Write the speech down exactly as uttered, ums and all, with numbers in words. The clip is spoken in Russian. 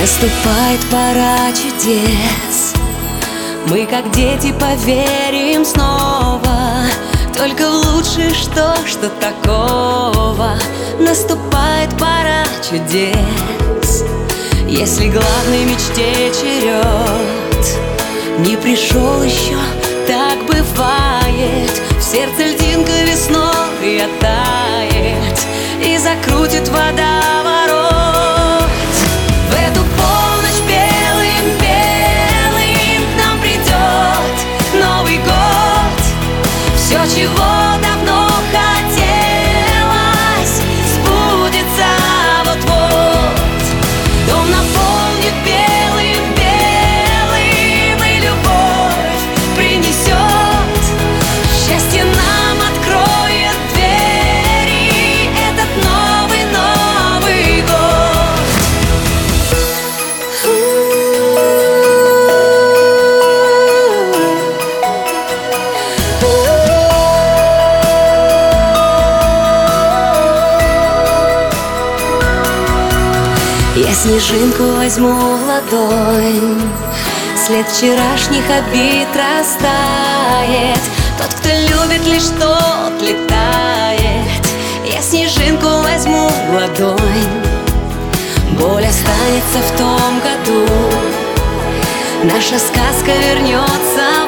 Наступает пора чудес, мы как дети поверим снова, только в лучшее что, что такого. Наступает пора чудес, если главной мечте черед не пришел еще, так бывает. В сердце льдинка весной оттает и закрутит водоворот. В эту полночь белым-белым к нам придет Новый год. Все, чего давно хотелось, сбудется вот-вот. Дом наполнит белым-белым, и любовь принесет счастье нам, откроет двери этот новый-новый год. Я снежинку возьму в ладонь, след вчерашних обид растает. Тот, кто любит, лишь тот летает. Я снежинку возьму в ладонь, боль останется в том году. Наша сказка вернется